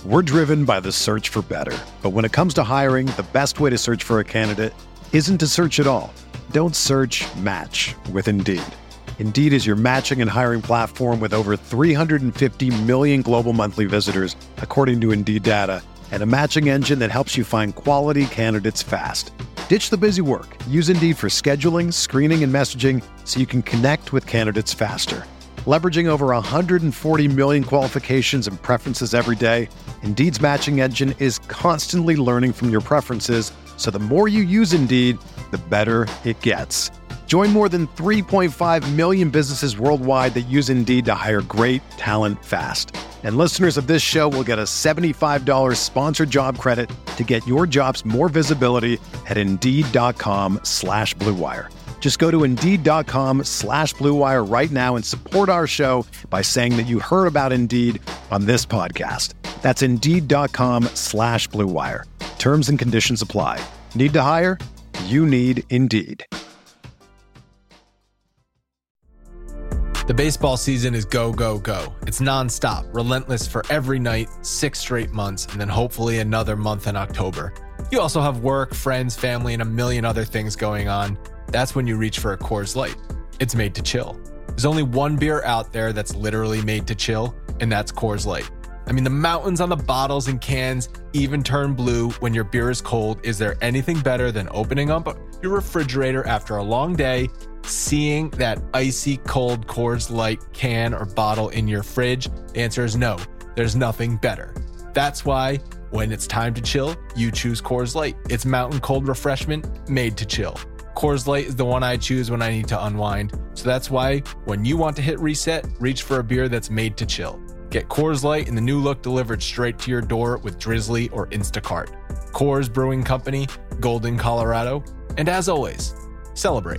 We're driven by the search for better. But when it comes to hiring, the best way to search for a candidate isn't to search at all. Don't search, match with Indeed. Indeed is your matching and hiring platform with over 350 million global monthly visitors, according to Indeed data, and a matching engine that helps you find quality candidates fast. Ditch the busy work. Use Indeed for scheduling, screening, and messaging so you can connect with candidates faster. Leveraging over 140 million qualifications and preferences every day, Indeed's matching engine is constantly learning from your preferences, so the more you use Indeed, the better it gets. Join more than 3.5 million businesses worldwide that use Indeed to hire great talent fast. And listeners of this show will get a $75 sponsored job credit to get your jobs more visibility at Indeed.com/Blue Wire. Just go to Indeed.com/Blue Wire right now and support our show by saying that you heard about Indeed on this podcast. That's Indeed.com/Blue Wire. Terms and conditions apply. Need to hire? You need Indeed. The baseball season is go, go, go. It's nonstop, relentless for every night, 6 straight months, and then hopefully another month in October. You also have work, friends, family, and a million other things going on. That's when you reach for a Coors Light. It's made to chill. There's only one beer out there that's literally made to chill, and that's Coors Light. I mean, the mountains on the bottles and cans even turn blue when your beer is cold. Is there anything better than opening up your refrigerator after a long day, seeing that icy cold Coors Light can or bottle in your fridge? The answer is no. There's nothing better. That's why when it's time to chill, you choose Coors Light. It's mountain cold refreshment made to chill. Coors Light is the one I choose when I need to unwind. So that's why when you want to hit reset, reach for a beer that's made to chill. Get Coors Light in the new look delivered straight to your door with Drizzly or Instacart. Coors Brewing Company, Golden, Colorado. And as always, celebrate.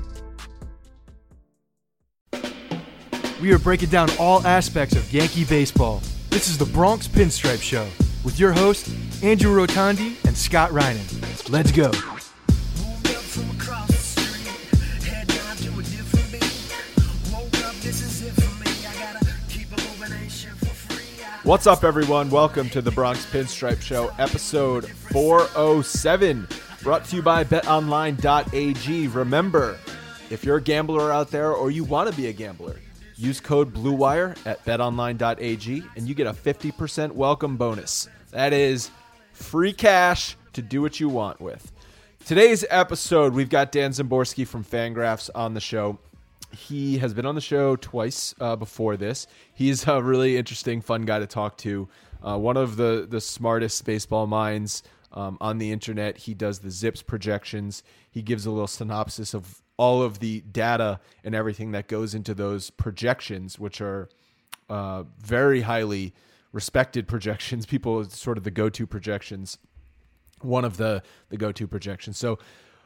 We are breaking down all aspects of Yankee baseball. This is the Bronx Pinstripe Show with your hosts, Andrew Rotondi and Scott Reinen. Let's go. What's up, everyone? Welcome to the Bronx Pinstripe Show, episode 407, brought to you by betonline.ag. Remember, if you're a gambler out there or you want to be a gambler, use code BLUEWIRE at betonline.ag and you get a 50% welcome bonus. That is free cash to do what you want with. Today's episode, we've got Dan Szymborski from Fangraphs on the show. He has been on the show twice before this. He's a really interesting, fun guy to talk to. One of the smartest baseball minds on the internet. He does the Zips projections. He gives a little synopsis of all of the data and everything that goes into those projections, which are very highly respected projections. People, sort of the go-to projections. One of the go-to projections. So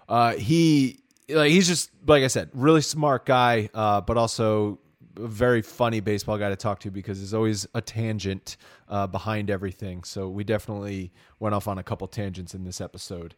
he's just, like I said, really smart guy, but also a very funny baseball guy to talk to because there's always a tangent behind everything. So we definitely went off on a couple tangents in this episode.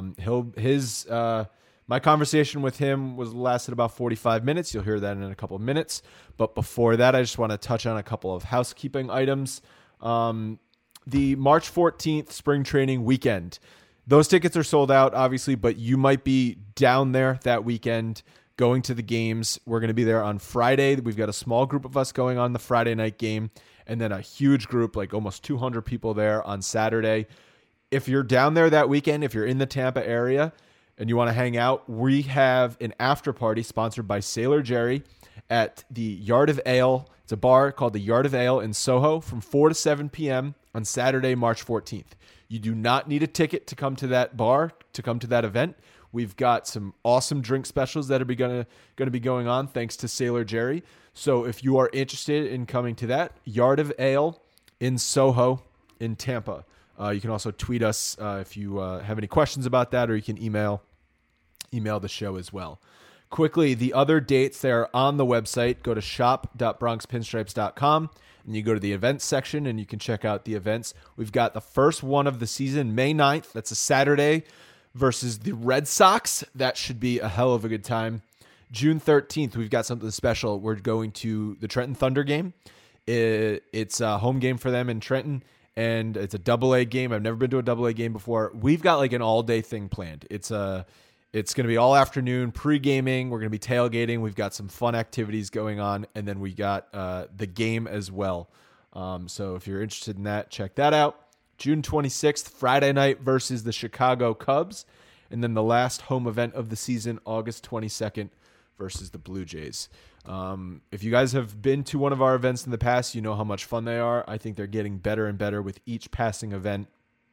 My conversation with him lasted about 45 minutes. You'll hear that in a couple of minutes. But before that, I just want to touch on a couple of housekeeping items. The March 14th spring training weekend. Those tickets are sold out, obviously, but you might be down there that weekend going to the games. We're going to be there on Friday. We've got a small group of us going on the Friday night game, and then a huge group, like almost 200 people there on Saturday. If you're down there that weekend, if you're in the Tampa area and you want to hang out, we have an after party sponsored by Sailor Jerry at the Yard of Ale. It's a bar called the Yard of Ale in Soho from 4 to 7 p.m. on Saturday, March 14th. You do not need a ticket to come to that bar, to come to that event. We've got some awesome drink specials that are going to be going on thanks to Sailor Jerry. So if you are interested in coming to that, Yard of Ale in Soho in Tampa. You can also tweet us if you have any questions about that, or you can email the show as well. Quickly, the other dates, they're on the website. Go to shop.bronxpinstripes.com. And you go to the events section and you can check out the events. We've got the first one of the season, May 9th. That's a Saturday versus the Red Sox. That should be a hell of a good time. June 13th, we've got something special. We're going to the Trenton Thunder game. It's a home game for them in Trenton. and it's a AA game. I've never been to a AA game before. We've got like an all-day thing planned. It's going to be all afternoon pre-gaming. We're going to be tailgating. We've got some fun activities going on, and then we got the game as well. So if you're interested in that, check that out. June 26th, Friday night versus the Chicago Cubs. And then the last home event of the season, August 22nd versus the Blue Jays. If you guys have been to one of our events in the past, you know how much fun they are. I think they're getting better and better with each passing event.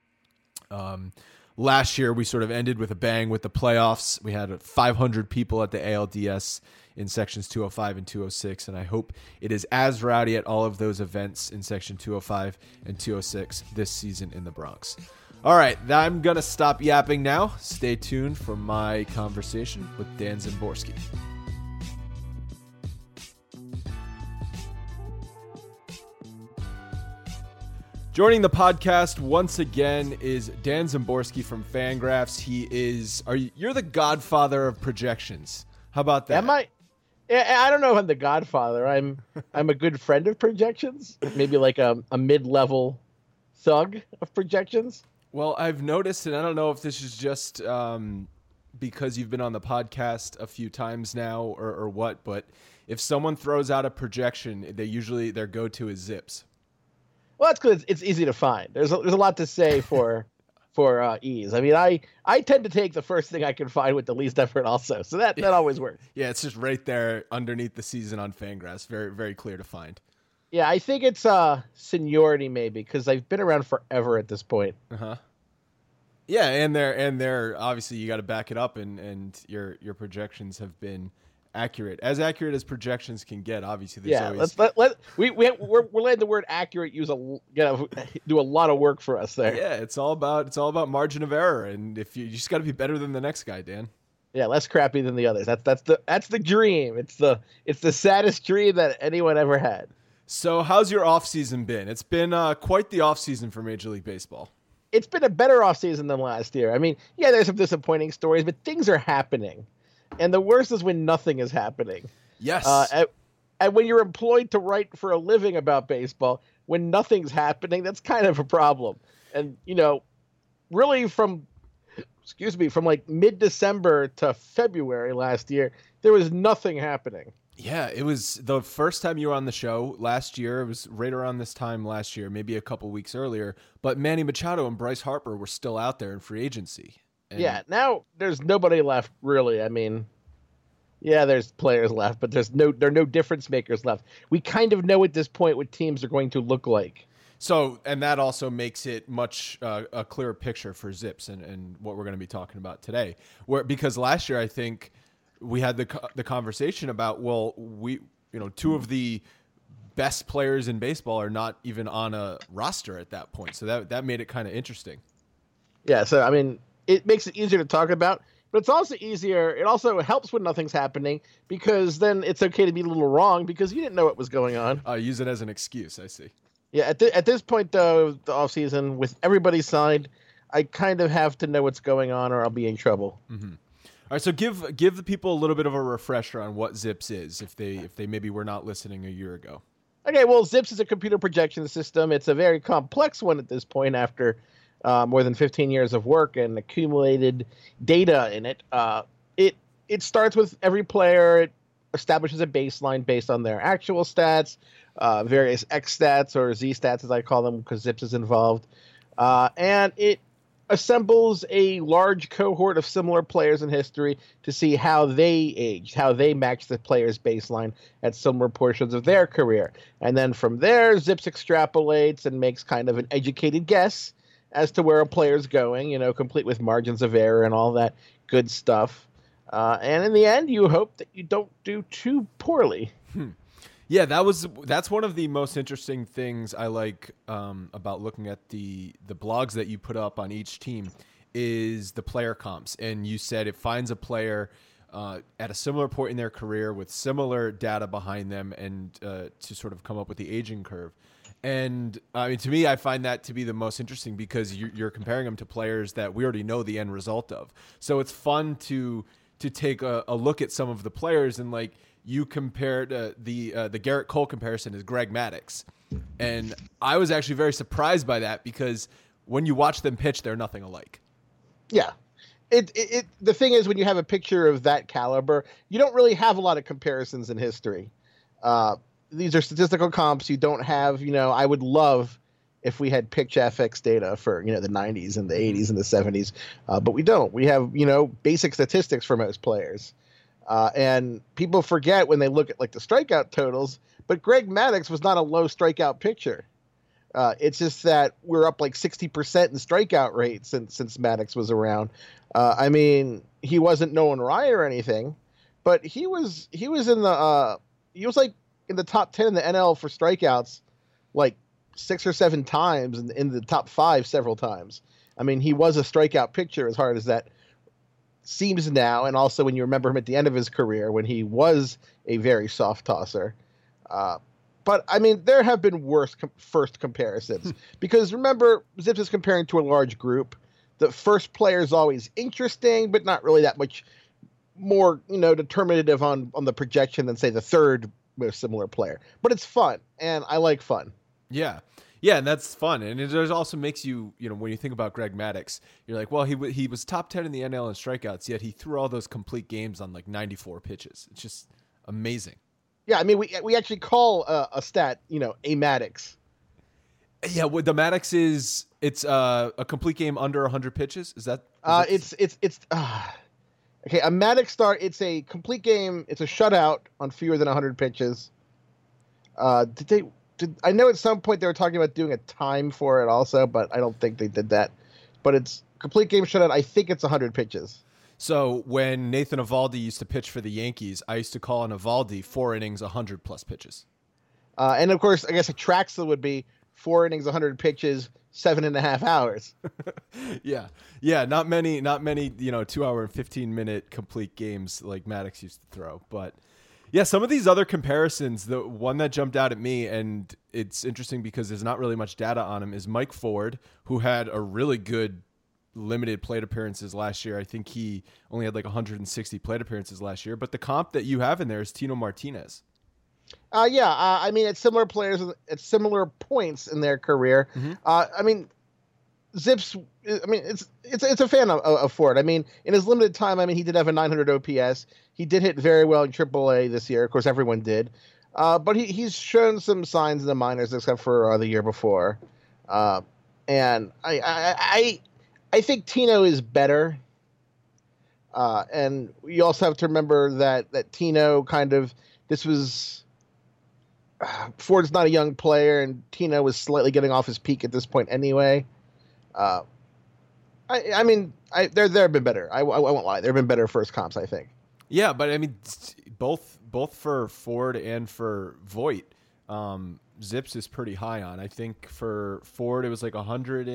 Last year, we sort of ended with a bang with the playoffs. We had 500 people at the ALDS in sections 205 and 206, and I hope it is as rowdy at all of those events in section 205 and 206 this season in the Bronx. All right, I'm going to stop yapping now. Stay tuned for my conversation with Dan Szymborski. Joining the podcast once again is Dan Szymborski from Fangraphs. You're the godfather of projections. How about that? Am I? I don't know if I'm the godfather. I'm a good friend of projections. Maybe like a mid-level thug of projections. Well, I've noticed, and I don't know if this is just because you've been on the podcast a few times now or what, but if someone throws out a projection, their go-to is Zips. Well, that's because it's easy to find. There's a lot to say for ease. I mean, I tend to take the first thing I can find with the least effort also, so that always works. Yeah, it's just right there underneath the season on Fangraphs. Very, very clear to find. Yeah, I think it's seniority maybe because I've been around forever at this point. Uh-huh. Yeah, and they're obviously you got to back it up, and your projections have been accurate as projections can get. Obviously, there's always... we're letting the word accurate do a lot of work for us there. Yeah, it's all about margin of error, and if you just got to be better than the next guy, Dan. Yeah, less crappy than the others. That's the dream. It's the saddest dream that anyone ever had. So, how's your off season been? It's been quite the off season for Major League Baseball. It's been a better off season than last year. I mean, yeah, there's some disappointing stories, but things are happening. And the worst is when nothing is happening. Yes. And when you're employed to write for a living about baseball, when nothing's happening, that's kind of a problem. And, really from like mid-December to February last year, there was nothing happening. Yeah, it was the first time you were on the show last year. It was right around this time last year, maybe a couple weeks earlier. But Manny Machado and Bryce Harper were still out there in free agency. Yeah, now there's nobody left, really. I mean, yeah, there's players left, but there are no difference makers left. We kind of know at this point what teams are going to look like. So, and that also makes it much a clearer picture for Zips and what we're going to be talking about today. Because last year, I think we had the conversation about, two of the best players in baseball are not even on a roster at that point. So that made it kind of interesting. Yeah, so I mean, it makes it easier to talk about, but it's also easier. It also helps when nothing's happening because then it's okay to be a little wrong because you didn't know what was going on. Use it as an excuse. I see. Yeah, at this point, though, the off season with everybody signed, I kind of have to know what's going on or I'll be in trouble. Mm-hmm. All right, so give the people a little bit of a refresher on what Zips is if they maybe were not listening a year ago. Okay, well, Zips is a computer projection system. It's a very complex one at this point after more than 15 years of work and accumulated data in it. It starts with every player. It establishes a baseline based on their actual stats, various X stats or Z stats, as I call them, because Zips is involved. And it assembles a large cohort of similar players in history to see how they aged, how they match the player's baseline at similar portions of their career. And then from there, Zips extrapolates and makes kind of an educated guess as to where a player's going, complete with margins of error and all that good stuff. And in the end, you hope that you don't do too poorly. Yeah, that's one of the most interesting things I like about looking at the blogs that you put up on each team is the player comps. And you said it finds a player at a similar point in their career with similar data behind them and to sort of come up with the aging curve. And I mean, to me, I find that to be the most interesting because you're comparing them to players that we already know the end result of. So it's fun to take a look at some of the players and like you compared the Garrett Cole comparison is Greg Maddux. And I was actually very surprised by that because when you watch them pitch, they're nothing alike. Yeah. The thing is, when you have a picture of that caliber, you don't really have a lot of comparisons in history. These are statistical comps. You don't have, I would love if we had pitch FX data for, the 90s and the 80s and the 70s, but we don't. We have, basic statistics for most players. And people forget when they look at like the strikeout totals, but Greg Maddux was not a low strikeout pitcher. It's just that we're up like 60% in strikeout rate since Maddux was around. I mean, he wasn't Nolan Ryan or anything, but he was like in the top 10 in the NL for strikeouts, like 6 or 7 times, and in the top 5 several times. I mean, he was a strikeout pitcher, as hard as that seems now, and also when you remember him at the end of his career when he was a very soft tosser. But, I mean, there have been worse first comparisons. Because, remember, Zips is comparing to a large group. The first player is always interesting, but not really that much more, determinative on the projection than, say, the third most similar player. But it's fun, and I like fun. Yeah. Yeah, and that's fun. And it also makes you, when you think about Greg Maddux, you're like, well, he was top 10 in the NL in strikeouts, yet he threw all those complete games on like 94 pitches. It's just amazing. Yeah, I mean, we actually call a stat, a Maddux. Yeah, what the Maddux is, it's a complete game under 100 pitches. Is that? Okay. A Maddux start. It's a complete game. It's a shutout on fewer than 100 pitches. I know at some point they were talking about doing a time for it also, but I don't think they did that. But it's complete game shutout. I think it's 100 pitches. So when Nathan Eovaldi used to pitch for the Yankees, I used to call an Eovaldi 4 innings, 100 plus pitches. And of course, I guess a Traxler would be 4 innings, 100 pitches, 7.5 hours. Yeah. Not many, 2 hour and 15 minute complete games like Maddux used to throw. But yeah, some of these other comparisons, the one that jumped out at me, and it's interesting because there's not really much data on him, is Mike Ford, who had a really good limited plate appearances last year. I think he only had like 160 plate appearances last year. But the comp that you have in there is Tino Martinez. I mean, it's similar players at similar points in their career. Mm-hmm. I mean, Zips. I mean, it's a fan of Ford. I mean, in his limited time, I mean, he did have a 900 OPS. He did hit very well in AAA this year. Of course, everyone did. But he's shown some signs in the minors, except for the year before. And I think Tino is better. And you also have to remember that Tino Ford's not a young player, and Tino was slightly getting off his peak at this point anyway. I mean, there have been better. I won't lie. There have been better first comps, I think. Yeah, but I mean, both for Ford and for Voit, Zips is pretty high on. I think for Ford it was like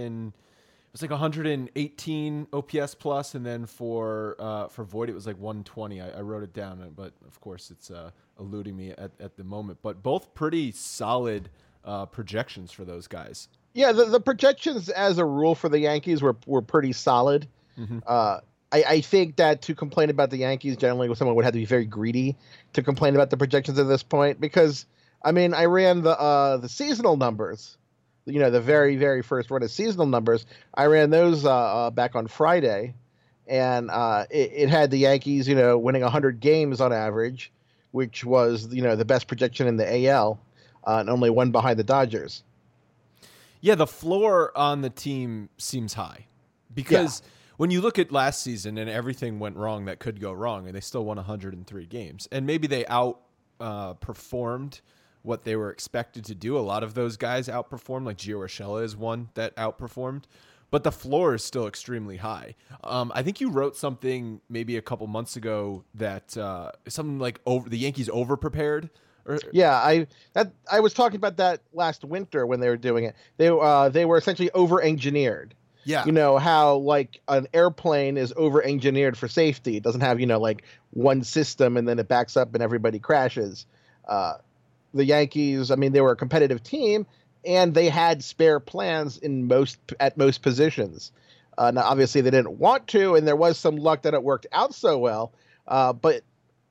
118 OPS plus, and then for Voit it was like 120. I wrote it down, but of course it's eluding me at the moment. But both pretty solid projections for those guys. Yeah, the projections as a rule for the Yankees were pretty solid. Mm-hmm. I think that to complain about the Yankees generally, someone would have to be very greedy to complain about the projections at this point, because I mean, I ran the seasonal numbers, the very, very first run of seasonal numbers. I ran those back on Friday, and it had the Yankees, winning 100 games on average, which was, the best projection in the AL, and only one behind the Dodgers. Yeah, the floor on the team seems high because when you look at last season and everything went wrong that could go wrong, and they still won 103 games, and maybe they outperformed what they were expected to do. A lot of those guys outperformed, like Gio Urshela is one that outperformed, but the floor is still extremely high. I think you wrote something maybe a couple months ago that something like the Yankees overprepared. Yeah, I was talking about that last winter when they were doing it. They were essentially over-engineered. Yeah. How like an airplane is over-engineered for safety. It doesn't have, like one system and then it backs up and everybody crashes. The Yankees, I mean, they were a competitive team and they had spare plans at most positions. Now, obviously they didn't want to, and there was some luck that it worked out so well. But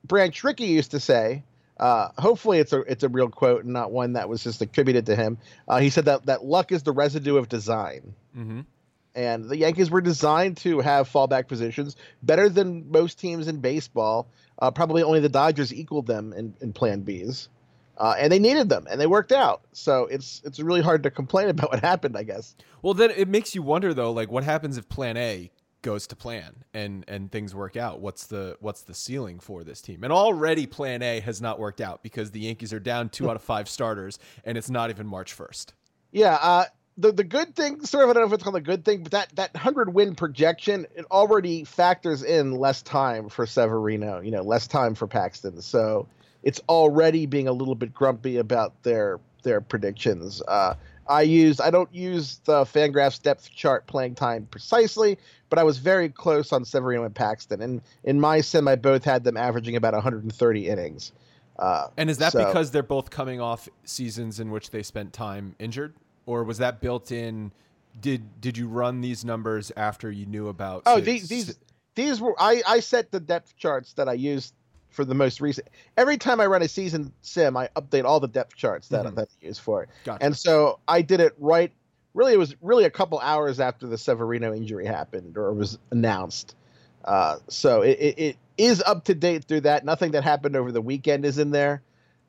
Branch Rickey used to say, hopefully it's a real quote and not one that was just attributed to him. He said that luck is the residue of design. Mm-hmm. And the Yankees were designed to have fallback positions better than most teams in baseball. Probably only the Dodgers equaled them in Plan Bs. And they needed them, and they worked out. So it's really hard to complain about what happened, I guess. Well, then it makes you wonder, though, like what happens if Plan A goes to plan and things work out? What's the ceiling for this team? And already Plan A has not worked out because the Yankees are down 2 out of 5 starters, and it's not even March 1st. Yeah, the good thing, sort of, I don't know if it's called a good thing, but that 100-win projection, it already factors in less time for Severino, less time for Paxton. So it's already being a little bit grumpy about their predictions. I don't use the Fangraphs depth chart playing time precisely, but I was very close on Severino and Paxton. And in my sim, I both had them averaging about 130 innings. And is that because they're both coming off seasons in which they spent time injured? Or was that built in? Did you run these numbers after you knew about? Oh, these were I set the depth charts that I used for the most recent. Every time I run a season sim, I update all the depth charts that I use for it. Gotcha. And so I did it right. Really, it was really a couple hours after the Severino injury happened or was announced. So it is up to date through that. Nothing that happened over the weekend is in there,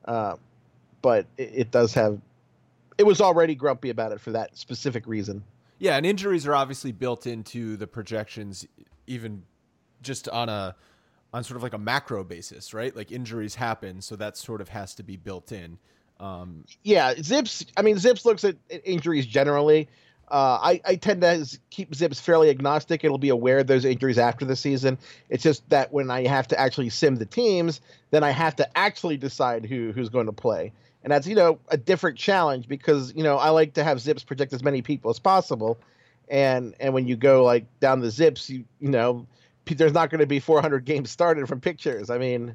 but it does have. It was already grumpy about it for that specific reason. Yeah, and injuries are obviously built into the projections, even just on sort of like a macro basis, right? Like injuries happen, so that sort of has to be built in. Yeah, Zips looks at injuries generally. I tend to keep Zips fairly agnostic. It'll be aware of those injuries after the season. It's just that when I have to actually sim the teams, then I have to actually decide who's going to play. And that's, a different challenge because, I like to have Zips project as many people as possible. And when you go like down the Zips, there's not going to be 400 games started from pictures. I mean,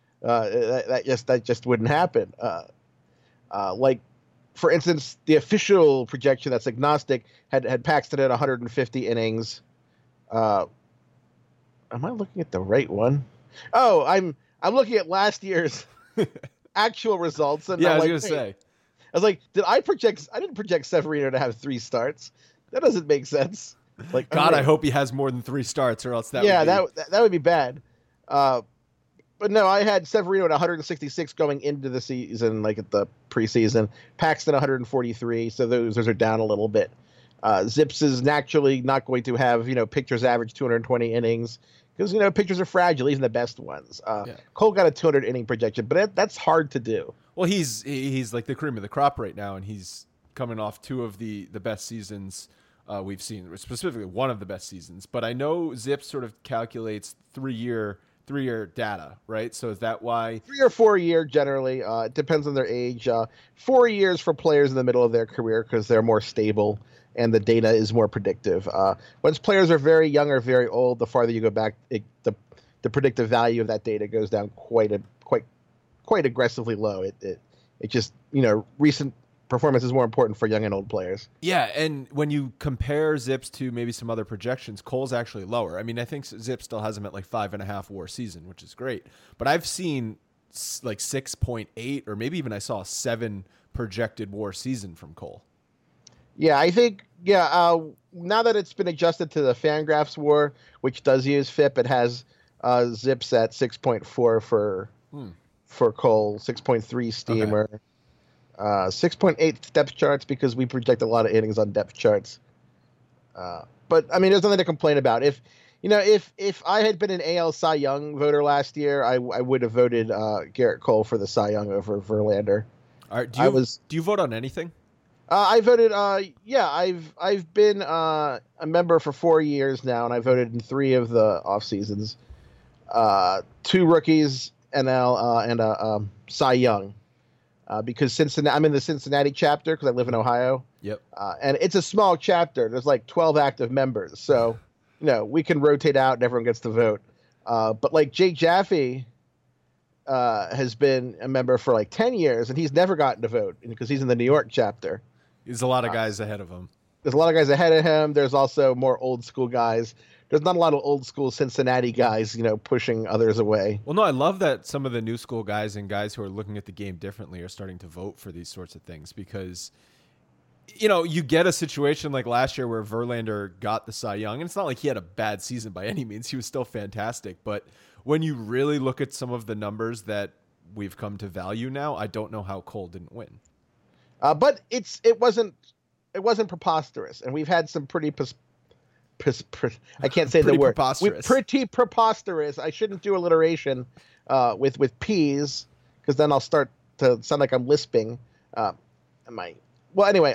that just wouldn't happen. Like, for instance, the official projection that's agnostic had Paxton at 150 innings. Am I looking at the right one? Oh, I'm looking at last year's actual results. And yeah, I was gonna say. I was like, I didn't project Severino to have 3 starts. That doesn't make sense. Like, God, I hope he has more than 3 starts, or else that would be bad. But no, I had Severino at 166 going into the season, like at the preseason. Paxton 143, so those are down a little bit. Zips is naturally not going to have pitchers average 220 innings because pitchers are fragile, even the best ones. Cole got a 200 inning projection, but that's hard to do. Well, he's like the cream of the crop right now, and he's coming off 2 of the best seasons we've seen, specifically one of the best seasons. But I know Zips sort of calculates 3-year data, right? So is that why 3 or 4 year generally? It depends on their age. 4 years for players in the middle of their career because they're more stable and the data is more predictive. Once players are very young or very old, the farther you go back, the predictive value of that data goes down quite aggressively low. It just recent performance is more important for young and old players. Yeah, and when you compare Zips to maybe some other projections, Cole's actually lower. I mean, I think Zips still has him at like 5.5 WAR season, which is great. But I've seen like 6.8, or maybe even I saw a 7 projected WAR season from Cole. Yeah, I think now that it's been adjusted to the Fangraphs WAR, which does use FIP, it has Zips at 6.4 for Cole, 6.3 Steamer. Okay. 6.8 depth charts because we project a lot of innings on depth charts. But I mean, there's nothing to complain about. If I had been an AL Cy Young voter last year, I would have voted Garrett Cole for the Cy Young over Verlander. All right, do you vote on anything? I voted. I've been a member for 4 years now, and I voted in 3 of the off seasons. 2 rookies, NL, and Cy Young. Because I'm in the Cincinnati chapter because I live in Ohio. Yep. And it's a small chapter. There's like 12 active members. So, we can rotate out and everyone gets to vote. But like Jake Jaffe has been a member for like 10 years and he's never gotten to vote because he's in the New York chapter. There's a lot of guys ahead of him. There's a lot of guys ahead of him. There's also more old school guys there's not a lot of old school Cincinnati guys, pushing others away. Well, no, I love that some of the new school guys and guys who are looking at the game differently are starting to vote for these sorts of things because, you get a situation like last year where Verlander got the Cy Young, and it's not like he had a bad season by any means. He was still fantastic. But when you really look at some of the numbers that we've come to value now, I don't know how Cole didn't win. But it wasn't preposterous, and we've had some pretty I can't say the word. Pretty preposterous. I shouldn't do alliteration with P's because then I'll start to sound like I'm lisping. Well, anyway,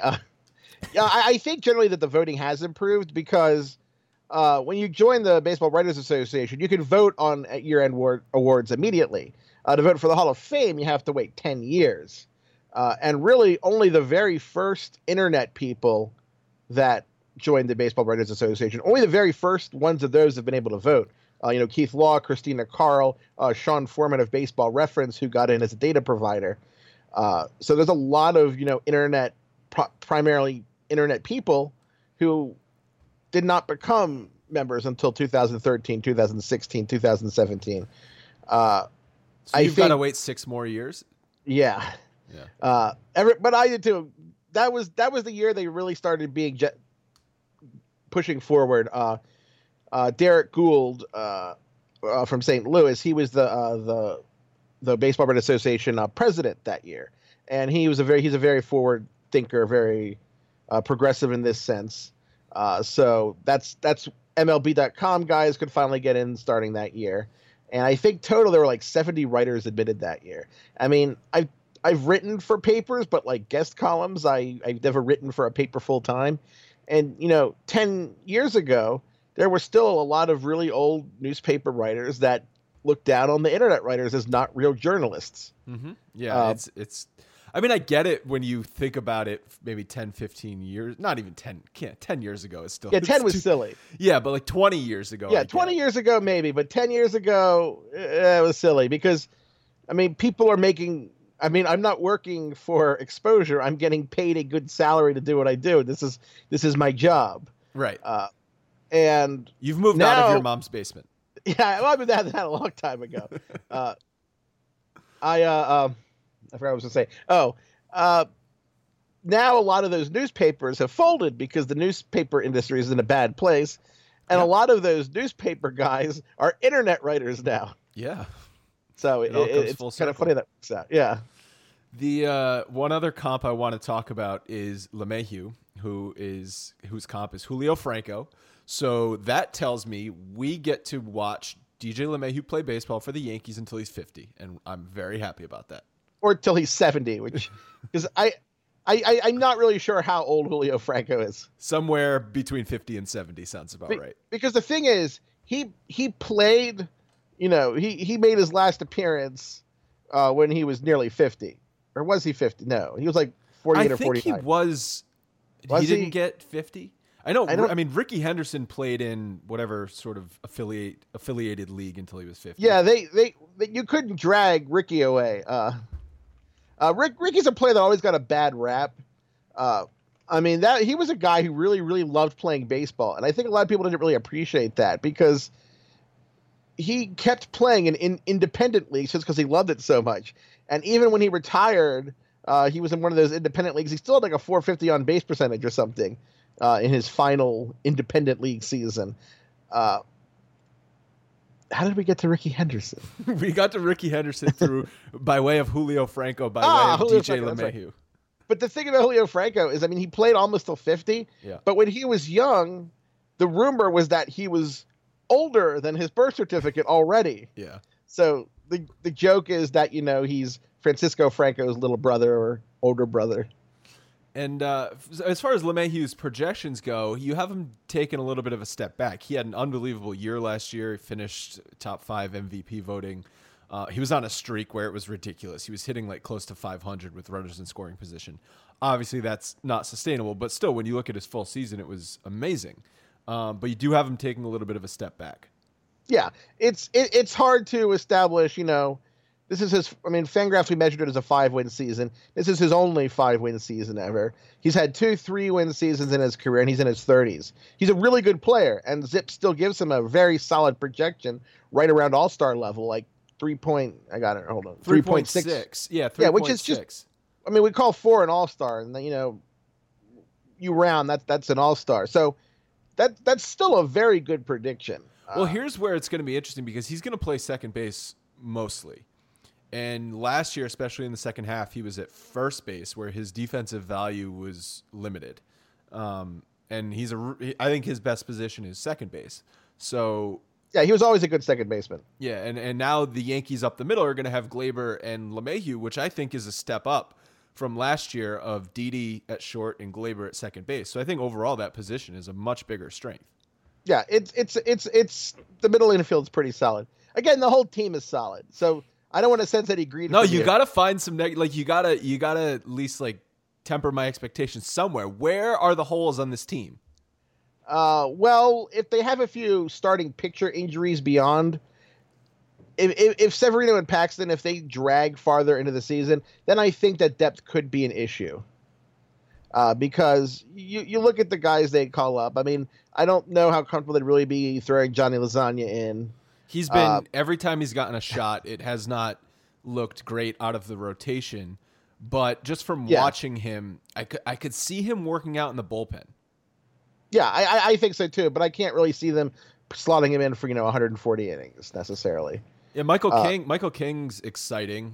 I think generally that the voting has improved because when you join the Baseball Writers Association, you can vote on year-end awards immediately. To vote for the Hall of Fame, you have to wait 10 years. And really only the very first internet people that joined the Baseball Writers Association, only the very first ones of those have been able to vote. Keith Law, Christina Carl, Sean Foreman of Baseball Reference, who got in as a data provider. So there's a lot of, internet, primarily internet people who did not become members until 2013, 2016, 2017. So you've got to wait 6 more years? Yeah. Yeah. But I did too. That was the year they really started being pushing forward. Derek Gould from St. Louis, he was the Baseball Writers Association president that year, and he's a very forward thinker, very progressive in this sense. So that's MLB.com guys could finally get in starting that year, and I think total there were like 70 writers admitted that year. I mean, I've written for papers, but like guest columns, I've never written for a paper full time. And, 10 years ago, there were still a lot of really old newspaper writers that looked down on the internet writers as not real journalists. Mm-hmm. Yeah, it's. I mean, I get it when you think about it. Maybe 10, 15 years, not even 10. 10 years ago is still. Yeah, 10 was silly. Yeah, but like 20 years ago. Yeah, 20 years ago maybe, but 10 years ago it was silly because, I mean, people are making. I mean, I'm not working for exposure. I'm getting paid a good salary to do what I do. This is my job. Right. And you've moved now, out of your mom's basement. Yeah, well, I moved out of that a long time ago. I forgot what I was going to say. Now a lot of those newspapers have folded because the newspaper industry is in a bad place. And a lot of those newspaper guys are internet writers now. Yeah. So it's kind of funny that works out. Yeah. The one other comp I want to talk about is LeMahieu, whose comp is Julio Franco. So that tells me we get to watch DJ LeMahieu play baseball for the Yankees until he's 50, and I'm very happy about that. Or until he's 70, which because I'm not really sure how old Julio Franco is. Somewhere between 50 and 70 sounds about right. Because the thing is, he played. He made his last appearance when he was nearly 50. Or was he 50? No, he was like 48 or 49. I think he was. He didn't get 50? I know. I mean, Ricky Henderson played in whatever sort of affiliated league until he was 50. Yeah, they you couldn't drag Ricky away. Ricky's a player that always got a bad rap. I mean, that he was a guy who really, really loved playing baseball. And I think a lot of people didn't really appreciate that because he kept playing in independent leagues just because he loved it so much. And even when he retired, he was in one of those independent leagues. He still had like a 450 on base percentage or something in his final independent league season. How did we get to Ricky Henderson? We got to Ricky Henderson by way of Julio Franco, by way of DJ LeMahieu. Right. But the thing about Julio Franco is, I mean, he played almost till 50. Yeah. But when he was young, the rumor was that he was older than his birth certificate already. Yeah. So the joke is that, he's Francisco Franco's little brother or older brother. And as far as LeMahieu's projections go, you have him taking a little bit of a step back. He had an unbelievable year last year. He finished top 5 MVP voting. He was on a streak where it was ridiculous. He was hitting like close to 500 with runners in scoring position. Obviously, that's not sustainable, but still, when you look at his full season, it was amazing. But you do have him taking a little bit of a step back. Yeah, it's hard to establish, This is his. I mean, Fangraphs, we measured it as a 5-win season. This is his only 5-win season ever. He's had 2 3-win seasons in his career, and he's in his 30s. He's a really good player, and Zip still gives him a very solid projection right around All-Star level, like 3.6. Yeah, 3.6. Yeah, which is just. I mean, we call 4 an All-Star, and you round that's an All-Star. So that's still a very good prediction. Well, here's where it's going to be interesting because he's going to play second base mostly. And last year, especially in the second half, he was at first base where his defensive value was limited. And I think his best position is second base. So yeah, he was always a good second baseman. Yeah, and now the Yankees up the middle are going to have Gleyber and LeMahieu, which I think is a step up from last year of Didi at short and Gleyber at second base. So I think overall that position is a much bigger strength. Yeah, it's the middle infield's pretty solid. Again, the whole team is solid. So I don't want to sense any greed. No, you got to find some you got to at least temper my expectations somewhere. Where are the holes on this team? Well, if they have a few starting pitcher injuries beyond, if Severino and Paxton, if they drag farther into the season, then I think that depth could be an issue. Because you look at the guys they call up. I mean, I don't know how comfortable they'd really be throwing Johnny Lasagna in. He's been every time he's gotten a shot, it has not looked great out of the rotation. But just from watching him, I could see him working out in the bullpen. Yeah, I think so too. But I can't really see them slotting him in for 140 innings necessarily. Yeah, Michael King's exciting.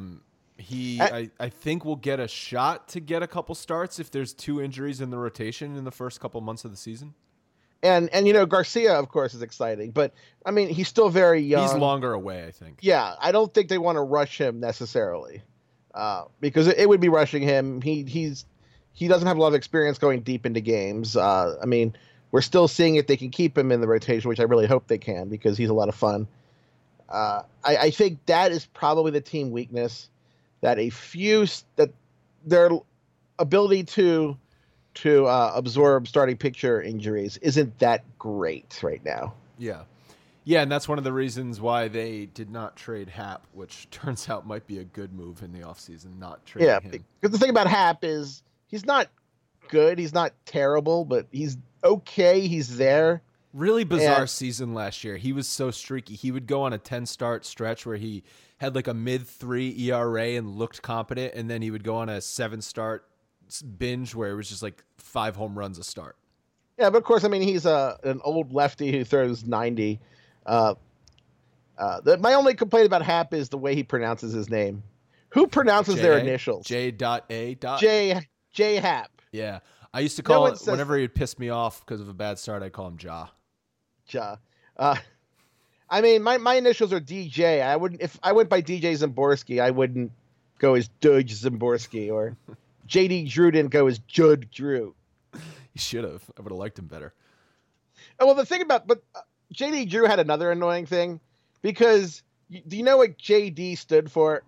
I think will get a shot to get a couple starts if there's 2 injuries in the rotation in the first couple months of the season. And Garcia, of course, is exciting, but I mean, he's still very young. He's longer away, I think. Yeah, I don't think they want to rush him necessarily, because it would be rushing him. He doesn't have a lot of experience going deep into games. I mean, we're still seeing if they can keep him in the rotation, which I really hope they can because he's a lot of fun. I think that is probably the team weakness, that their ability to absorb starting pitcher injuries isn't that great right now. Yeah. Yeah, and that's one of the reasons why they did not trade Happ, which turns out might be a good move in the offseason, not trading him. Yeah, because the thing about Happ is he's not good, he's not terrible, but he's okay, he's there. Really bizarre season last year. He was so streaky. He would go on a 10-start stretch where he had a mid-3 ERA and looked competent, and then he would go on a 7-start binge where it was just 5 home runs a start. Yeah, but of course, I mean, he's an old lefty who throws 90. My only complaint about Happ is the way he pronounces his name. Who pronounces their initials? J.A. J Happ. Yeah. I used to call it, whenever he'd piss me off because of a bad start, I'd call him Ja. Ja. I mean, my initials are DJ. If I went by DJ Zimborski, I wouldn't go as Judge Zimborski, or JD Drew didn't go as Judd Drew. You should have. I would have liked him better. Oh, well, the thing but JD Drew had another annoying thing, because do you know what JD stood for?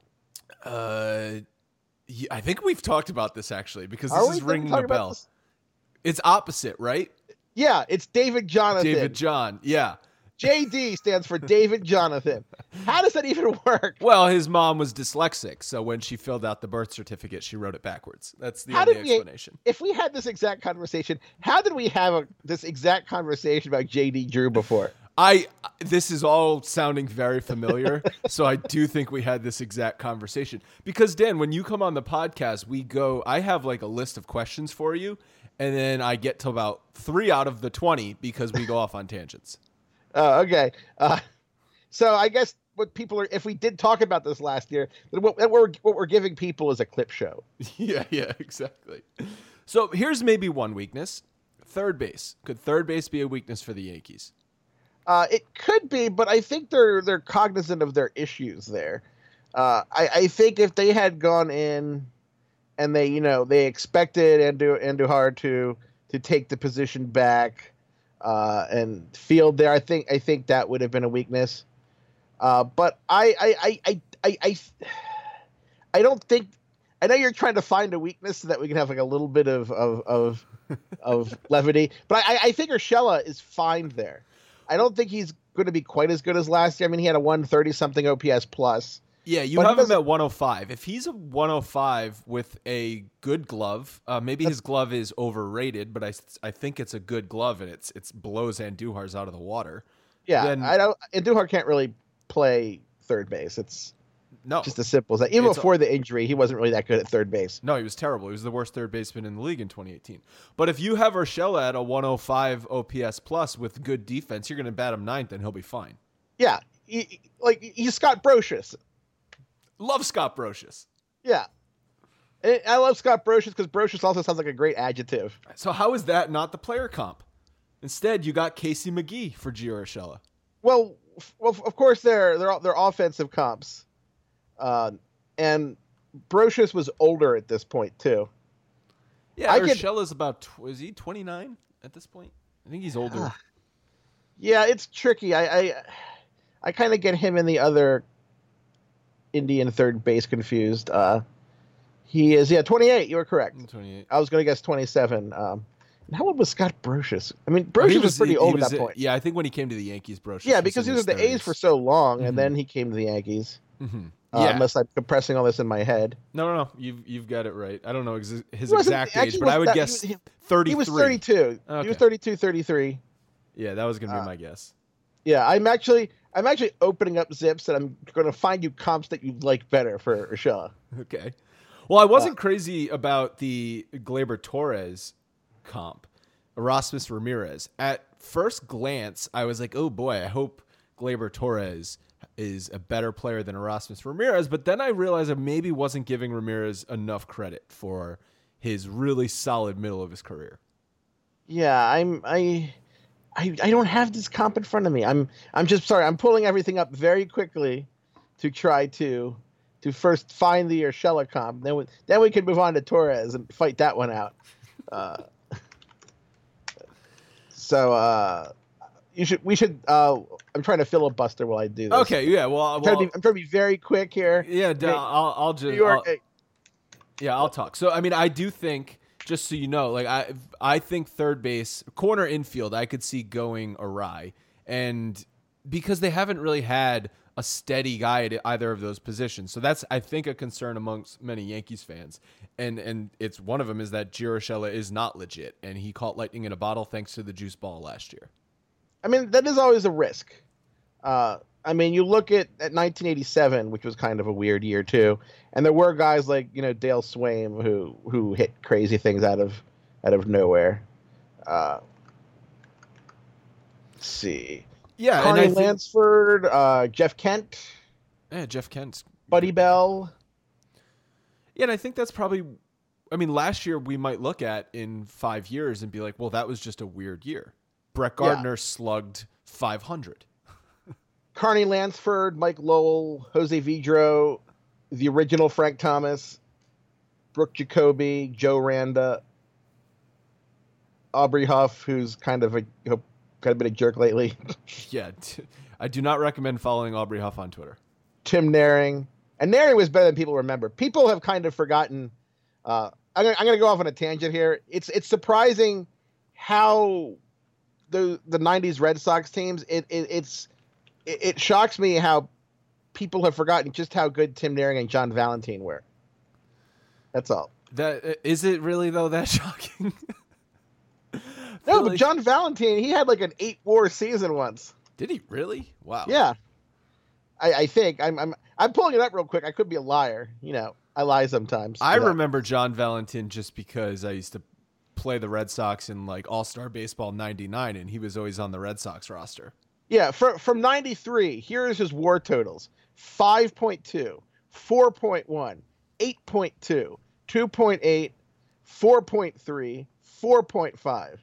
I think we've talked about this actually, because this is ringing a bell. It's opposite, right? Yeah, it's David Jonathan. David John, yeah. JD stands for David Jonathan. How does that even work? Well, his mom was dyslexic, so when she filled out the birth certificate, she wrote it backwards. That's the only explanation. If we had this exact conversation, how did we have this exact conversation about JD Drew before? This is all sounding very familiar, so I do think we had this exact conversation. Because, Dan, when you come on the podcast, I have a list of questions for you, and then I get to about 3 out of the 20 because we go off on tangents. Okay. So I guess what people are, if we did talk about this last year, what we're giving people is a clip show. Yeah, exactly. So here's maybe one weakness. Third base. Could third base be a weakness for the Yankees? It could be, but I think they're cognizant of their issues there. I think if they had gone in and they expected Andujar to take the position back and field there, I think that would have been a weakness. But I don't think. I know you're trying to find a weakness so that we can have a little bit of levity, but I think Urshela is fine there. I don't think he's going to be quite as good as last year. I mean, he had a 130 something OPS plus, Yeah, you But he have him doesn't- at 105. If he's a 105 with a good glove, maybe his glove is overrated, but I think it's a good glove and it's blows Andujar's out of the water. Yeah, then- Andujar can't really play third base. It's No, just as simple as that. Even It's- before the injury, he wasn't really that good at third base. no, he was terrible. He was the worst third baseman in the league in 2018. But if you have Urshela at a 105 OPS plus with good defense, you're going to bat him ninth and he'll be fine. Yeah, he's Scott Brocious. Love Scott Brocious. Yeah. I love Scott Brocious because Brocious also sounds like a great adjective. So how is that not the player comp? Instead, you got Casey McGee for Gio Urshela. Well, of course they're offensive comps, and Brocious was older at this point too. Yeah, I could- Urshela's about is he 29 at this point? I think he's older. Yeah, it's tricky. I kind of get him and the other Indian third base confused. He is 28. You were correct. 28. I was going to guess 27. And how old was Scott Brocious? I mean, Brocious was pretty old at that point. Yeah, I think when he came to the Yankees, Brocious. Yeah, because he was with the A's for so long, and Mhm. then he came to the Yankees. Mm-hmm. Yeah. Unless I'm compressing all this in my head. No. You've got it right. I don't know his He wasn't- exact actually age, but was I would that- guess he 33. He was 32. Okay. He was 32, 33. Yeah, that was going to be my guess. Yeah, I'm actually opening up Zips, and I'm going to find you comps that you like better for Urshela. Okay. Well, I wasn't crazy about the Gleyber Torres comp, Erasmus Ramirez. At first glance, I was like, oh boy, I hope Gleyber Torres is a better player than Erasmus Ramirez. But then I realized I maybe wasn't giving Ramirez enough credit for his really solid middle of his career. Yeah, I don't have this comp in front of me. I'm just sorry. I'm pulling everything up very quickly to try to first find the Urshela comp. Then we can move on to Torres and fight that one out. We should. I'm trying to filibuster while I do this. Okay, yeah. Well, I'm trying to be very quick here. yeah. Okay. I'll just. New York, I'll talk. So, I mean, I do think, just so you know, like I think third base, corner infield, I could see going awry, and because they haven't really had a steady guy at either of those positions, so that's I think a concern amongst many Yankees fans, and it's one of them is that Gio Urshela is not legit, and he caught lightning in a bottle thanks to the juice ball last year. I mean, that is always a risk. I mean, you look at 1987, which was kind of a weird year too, and there were guys like Dale Swaim who hit crazy things out of nowhere. Let's see, Yeah, Carney and I think, Lansford, Jeff Kent, Jeff Kent's. Buddy Bell. Yeah, and I think that's probably. I mean, last year we might look at in 5 years and be like, well, that was just a weird year. Brett Gardner slugged 500. Carney Lansford, Mike Lowell, Jose Vidro, the original Frank Thomas, Brooke Jacoby, Joe Randa, Aubrey Huff, who's kind of been a jerk lately, Yeah, I do not recommend following Aubrey Huff on Twitter. Tim Naring. And Naring was better than people remember. People have kind of forgotten. I'm going to go off on a tangent here. It's surprising how the 90s Red Sox teams, it shocks me how people have forgotten just how good Tim Naring and John Valentine were. That's all. That is it really though that shocking? No, but John Valentine, he had like an 8-WAR season once. Did he really? Wow. Yeah. I think I'm pulling it up real quick. I could be a liar. I lie sometimes. I remember John Valentin just because I used to play the Red Sox in like All-Star Baseball 99 and he was always on the Red Sox roster. Yeah, from 93, here's his WAR totals. 5.2, 4.1, 8.2, 2.8, 4.3, 4.5.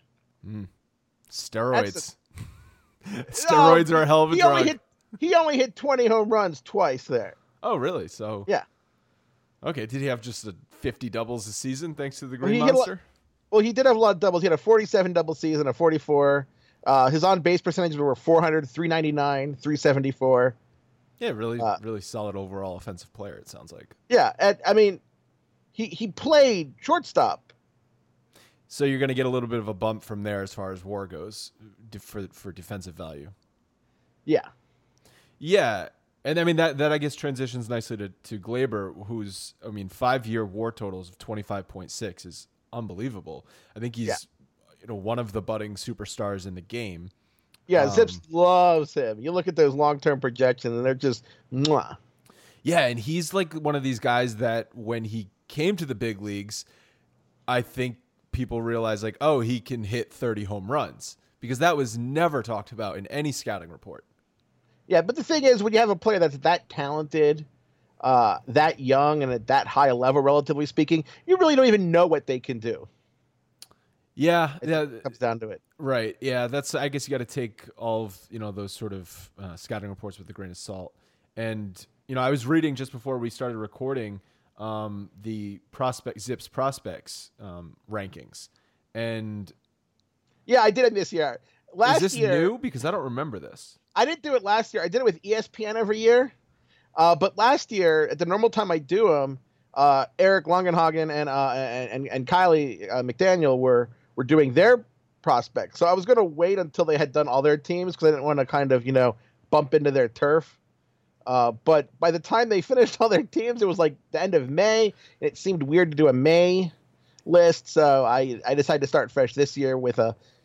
Steroids. Steroids are a hell of a drug. He only hit 20 home runs twice there. Oh, really? So yeah. Okay, did he have just 50 doubles a season thanks to the Well, Green Monster? Well, he did have a lot of doubles. He had a 47 double season, a 44. His on-base percentages were 400, 399, 374. Yeah, really solid overall offensive player, it sounds like. Yeah, I mean, he played shortstop. So you're going to get a little bit of a bump from there as far as WAR goes for defensive value. Yeah. Yeah, And I mean that I guess transitions nicely to Glaber, who's 5-year WAR totals of 25.6 is unbelievable. I think he's one of the budding superstars in the game. Yeah, Zips loves him. You look at those long-term projections, and they're just mwah. Yeah, and he's like one of these guys that when he came to the big leagues, I think people realized like, oh, he can hit 30 home runs, because that was never talked about in any scouting report. Yeah, but the thing is, when you have a player that's that talented, that young, and at that high a level, relatively speaking, you really don't even know what they can do. Yeah, it comes down to it. Right. Yeah, I guess you got to take all of those sort of scouting reports with a grain of salt. And I was reading just before we started recording the Zips prospects rankings, and yeah, I did it this year. Is this new? Because I don't remember this. I didn't do it last year. I did it with ESPN every year. But last year, at the normal time I do them, Eric Longenhagen and Kylie McDaniel were doing their prospects. So I was going to wait until they had done all their teams because I didn't want to kind of, bump into their turf. But by the time they finished all their teams, it was like the end of May. And it seemed weird to do a May list. So I decided to start fresh this year with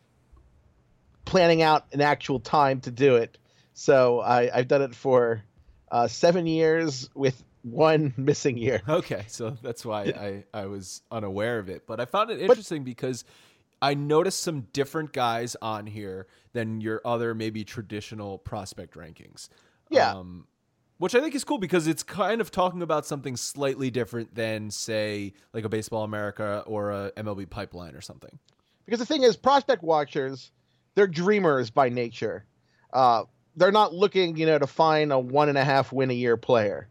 planning out an actual time to do it. So I've done it for 7 years with one missing year. Okay, so that's why I was unaware of it. But I found it interesting because I noticed some different guys on here than your other maybe traditional prospect rankings. Yeah. Which I think is cool because it's kind of talking about something slightly different than, say, like a Baseball America or a MLB Pipeline or something. Because the thing is, prospect watchers, they're dreamers by nature. They're not looking, to find a 1.5 win a year player.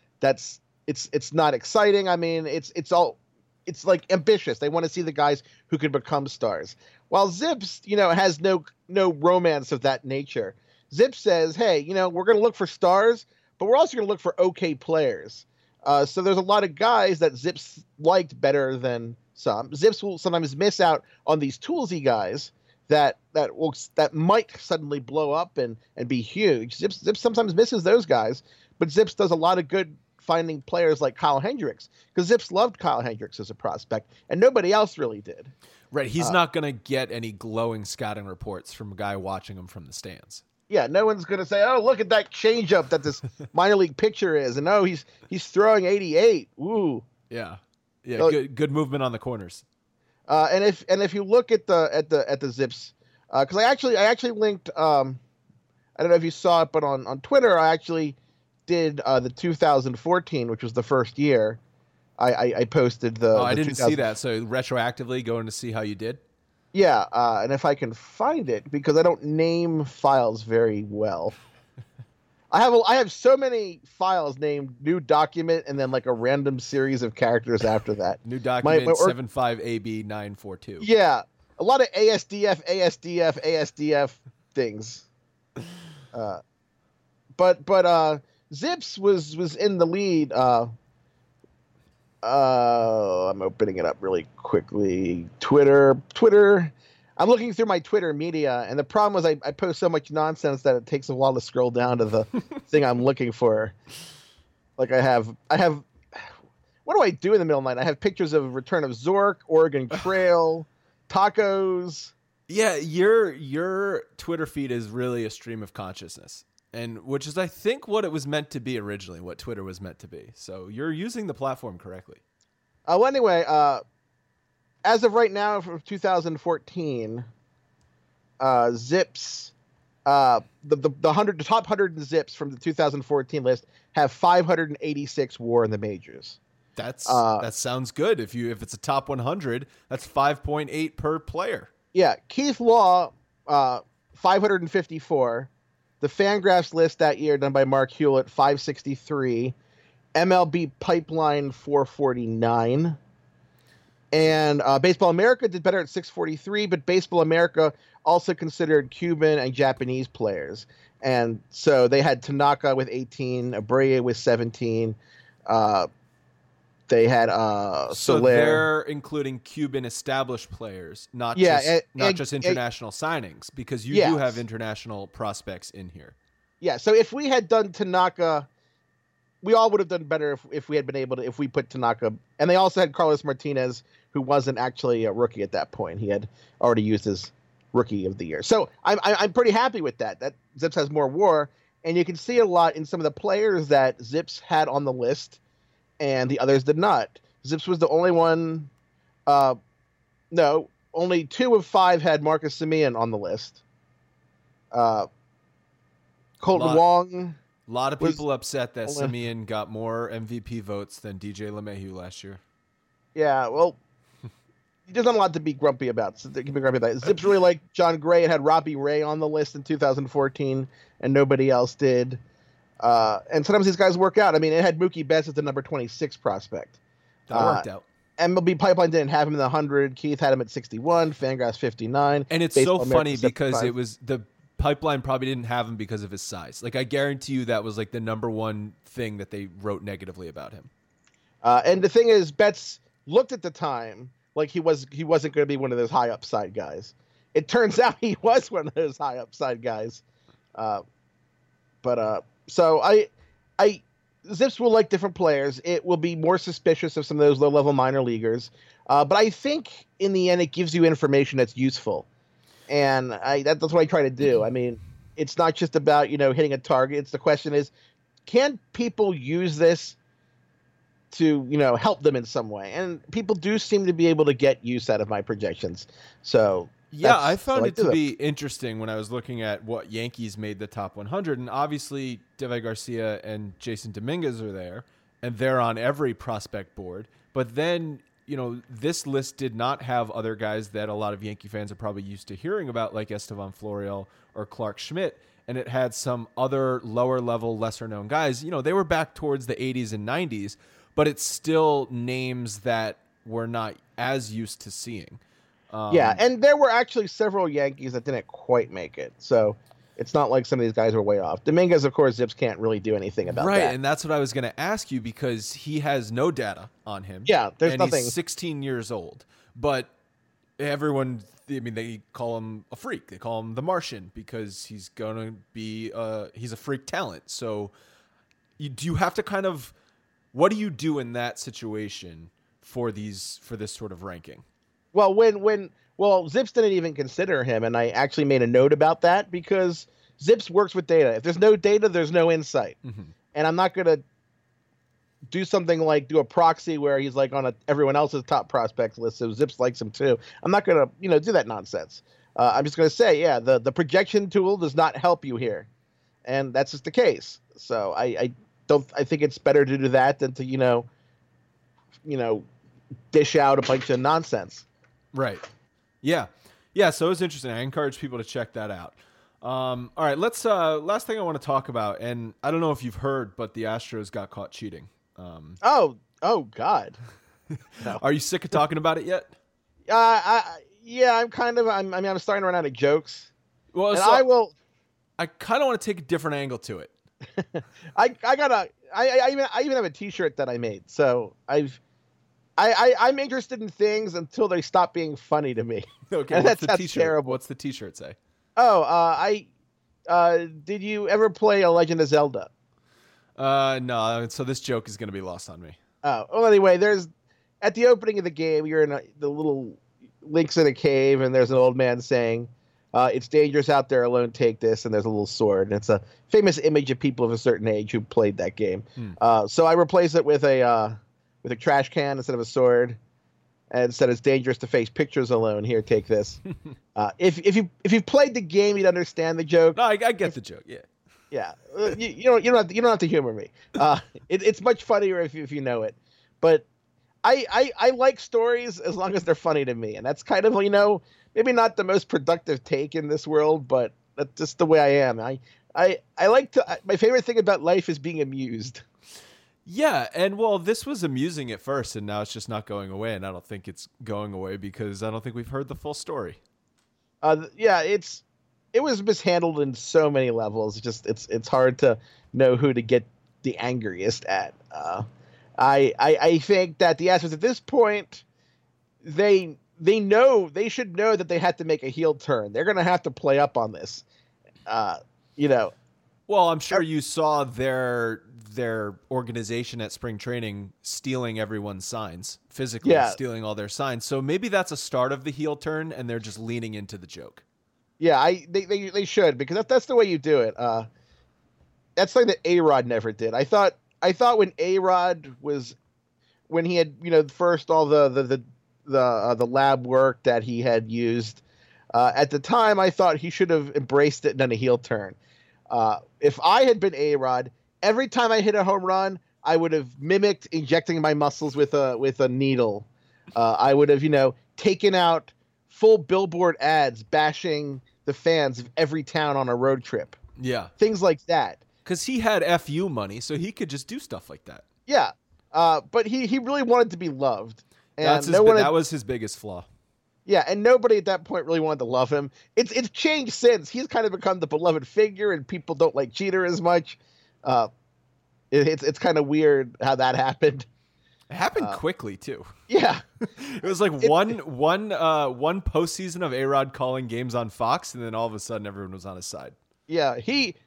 It's not exciting. I mean, it's like ambitious. They want to see the guys who can become stars. While Zips, has no romance of that nature. Zips says, hey, we're going to look for stars, but we're also going to look for okay players. So there's a lot of guys that Zips liked better than some. Zips will sometimes miss out on these toolsy guys that might suddenly blow up and be huge. Zips sometimes misses those guys, but Zips does a lot of good finding players like Kyle Hendricks, because Zips loved Kyle Hendricks as a prospect, and nobody else really did. Right, he's not going to get any glowing scouting reports from a guy watching him from the stands. Yeah, no one's going to say, oh, look at that changeup that this minor league pitcher is, and oh, he's throwing 88. Ooh. Yeah, so, good movement on the corners. And if you look at the Zips, because I actually linked. I don't know if you saw it, but on Twitter I actually did the 2014, which was the first year. I posted the. I didn't see that. So retroactively going to see how you did. Yeah, and if I can find it, because I don't name files very well. I have so many files named new document and then like a random series of characters after that. New document 75AB942. Yeah, a lot of ASDF things. But Zips was in the lead. I'm opening it up really quickly. Twitter. I'm looking through my Twitter media, and the problem was I post so much nonsense that it takes a while to scroll down to the thing I'm looking for. Like I have. What do I do in the middle of the night? I have pictures of Return of Zork, Oregon Trail, tacos. Yeah, your Twitter feed is really a stream of consciousness, and which is I think what it was meant to be originally, what Twitter was meant to be. So you're using the platform correctly. Well, anyway, as of right now, from 2014, Zips, the top 100 Zips from the 2014 list have 586 WAR in the majors. That sounds good. If it's a top 100, that's 5.8 per player. Yeah, Keith Law, 554. The Fangraphs list that year done by Mark Hewlett, 563. MLB Pipeline, 449. And Baseball America did better at 643, but Baseball America also considered Cuban and Japanese players. And so they had Tanaka with 18, Abreu with 17. They had So Soler. they're including Cuban established players, not just international signings, because you do have international prospects in here. Yeah, so if we had done Tanaka, we all would have done better if we had been able to, if we put Tanaka. And they also had Carlos Martinez, who wasn't actually a rookie at that point. He had already used his rookie of the year. So I'm pretty happy with that. That Zips has more WAR. And you can see a lot in some of the players that Zips had on the list and the others did not. Zips was the only one. No, only 2 of 5 had Marcus Semien on the list. Colton Wong. A lot of people upset that Semien got more MVP votes than DJ LeMahieu last year. Yeah, well, there's not a lot to be grumpy about. So Zips really liked John Gray and had Robbie Ray on the list in 2014, and nobody else did. And sometimes these guys work out. I mean, it had Mookie Betts as the number 26 prospect. That worked out. MLB Pipeline didn't have him in the 100. Keith had him at 61. Fangraphs 59. And it's Baseball so funny America, because 75. it was the Pipeline probably didn't have him because of his size. Like, I guarantee you that was like the number one thing that they wrote negatively about him. And the thing is, Betts looked at the time like he wasn't going to be one of those high upside guys. It turns out he was one of those high upside guys. So Zips will like different players. It will be more suspicious of some of those low level minor leaguers. But I think in the end, it gives you information that's useful. And that's what I try to do. I mean, it's not just about, hitting a target. It's the question is, can people use this to, help them in some way? And people do seem to be able to get use out of my projections. So yeah, I found it to be interesting when I was looking at what Yankees made the top 100. And obviously, Deivi Garcia and Jason Dominguez are there, and they're on every prospect board. But then, this list did not have other guys that a lot of Yankee fans are probably used to hearing about, like Estevan Florial or Clark Schmidt. And it had some other lower level, lesser known guys. They were back towards the 80s and 90s, but it's still names that we're not as used to seeing. Yeah, and there were actually several Yankees that didn't quite make it. So it's not like some of these guys were way off. Dominguez, of course, Zips can't really do anything about that. Right, and that's what I was going to ask you because he has no data on him. Yeah, there's nothing. He's 16 years old. But everyone, they call him a freak. They call him the Martian because he's going to be he's a freak talent. So do you have to what do you do in that situation for this sort of ranking? Well, Zips didn't even consider him, and I actually made a note about that because Zips works with data. If there's no data, there's no insight. Mm-hmm. And I'm not going to do something like do a proxy where he's like on everyone else's top prospects list, so Zips likes him too. I'm not going to, do that nonsense. I'm just going to say, yeah, the projection tool does not help you here, and that's just the case. So I think it's better to do that than to, dish out a bunch of nonsense. Right. Yeah. Yeah. So it was interesting. I encourage people to check that out. All right. Let's, last thing I want to talk about, and I don't know if you've heard, but the Astros got caught cheating. Oh God. No. Are you sick of talking about it yet? I'm kind of, I'm starting to run out of jokes. Well, and so I kind of want to take a different angle to it. I even have a t-shirt that I made. So I'm interested in things until they stop being funny to me. Okay, what's the t-shirt? Terrible. What's the t-shirt say? Did you ever play A Legend of Zelda? No. So this joke is going to be lost on me. Oh, well, anyway, at the opening of the game, you're in the little Link's in a cave, and there's an old man saying, "It's dangerous out there alone. Take this." And there's a little sword, and it's a famous image of people of a certain age who played that game. So I replaced it with a trash can instead of a sword, and said it's dangerous to face pictures alone. Here, take this. If you've played the game, you'd understand the joke. No, I get the joke. Yeah. Yeah. You don't have to humor me. It's much funnier if you know it. But I like stories as long as they're funny to me, and that's kind of maybe not the most productive take in this world, but that's just the way I am. I like to. My favorite thing about life is being amused. Yeah, and this was amusing at first, and now it's just not going away, and I don't think it's going away because I don't think we've heard the full story. Yeah, it was mishandled in so many levels. It's hard to know who to get the angriest at. I think that the Astros at this point, they should know that they had to make a heel turn. They're going to have to play up on this. Well, I'm sure you saw their organization at spring training stealing everyone's signs, physically stealing all their signs. So maybe that's a start of the heel turn, and they're just leaning into the joke. Yeah, they should, because that's the way you do it. That's something that A-Rod never did. I thought when A-Rod when he had first all the lab work that he had used at the time, I thought he should have embraced it and done a heel turn. If I had been A-Rod, every time I hit a home run, I would have mimicked injecting my muscles with a needle. I would have, taken out full billboard ads bashing the fans of every town on a road trip. Yeah. Things like that. Because he had FU money, so he could just do stuff like that. Yeah. But he really wanted to be loved. And that was his biggest flaw. Yeah, and nobody at that point really wanted to love him. It's changed since. He's kind of become the beloved figure, and people don't like Jeter as much. It's kind of weird how that happened. It happened quickly too. Yeah, it was like one postseason of A-Rod calling games on Fox, and then all of a sudden everyone was on his side. Yeah, he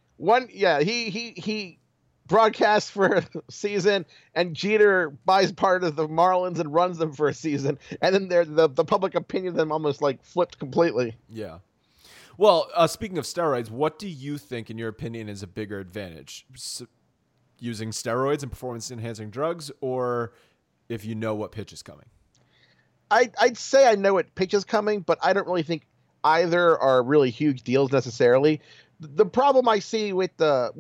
broadcasts for a season, and Jeter buys part of the Marlins and runs them for a season, and then the public opinion of them almost like flipped completely. Yeah. Well, speaking of steroids, what do you think, in your opinion, is a bigger advantage? Using steroids and performance-enhancing drugs, or if you know what pitch is coming? I'd say I know what pitch is coming, but I don't really think either are really huge deals necessarily. The problem I see with the